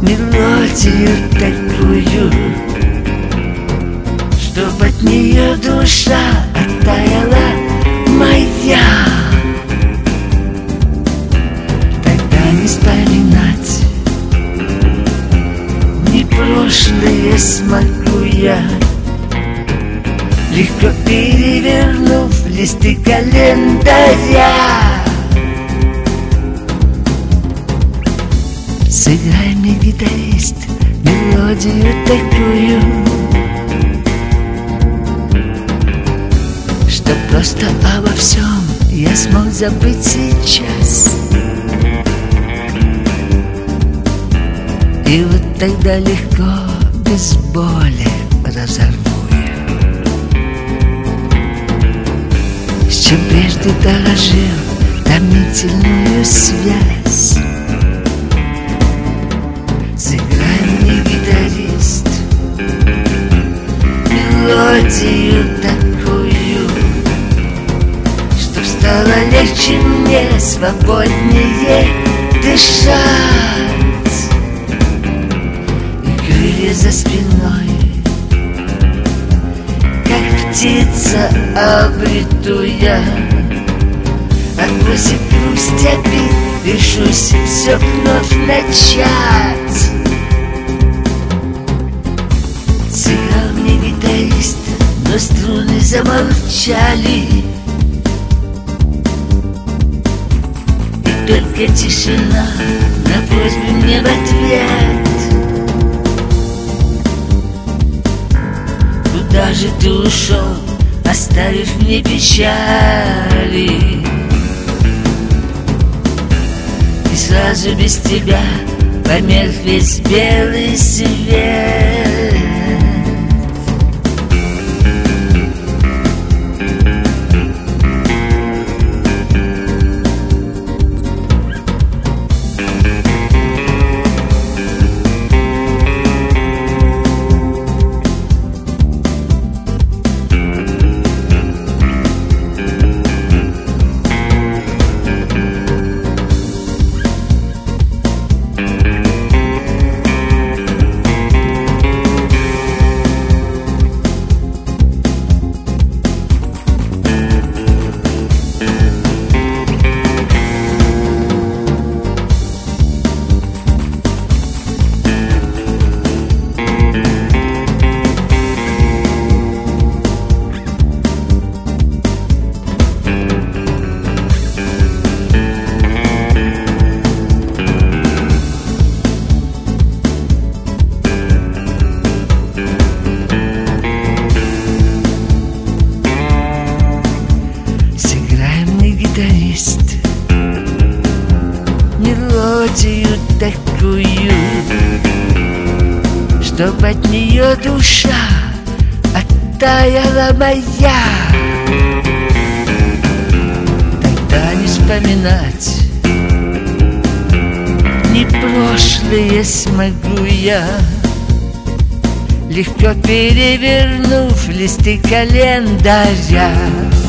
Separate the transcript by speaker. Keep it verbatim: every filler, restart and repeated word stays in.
Speaker 1: мелодию такую, чтоб от нее душа оттаяла моя. Тогда не вспоминать ни прошлое смогу я, легко перевернув листы календаря. Сыграй мне, гитарист, мелодию такую, что просто обо всем я смог забыть сейчас. И вот тогда легко, без боли разорву я, с чем прежде дорожил, томительную связь. Сыграй мне, гитарист, мелодию такую, чтоб стало легче мне, свободнее дышать. И крылья за спиной, как птица, обрету я, отбросив грусть обид, решусь все вновь начать. Сыграл мне гитарист, но струны замолчали, и только тишина на просьбу мне в ответ. Куда же ты ушел, оставив мне печали? И сразу без тебя померк весь белый свет. Гитарист, мелодию такую, чтоб от нее душа оттаяла моя. Тогда не вспоминать ни прошлое смогу я, легко перевернув листы календаря.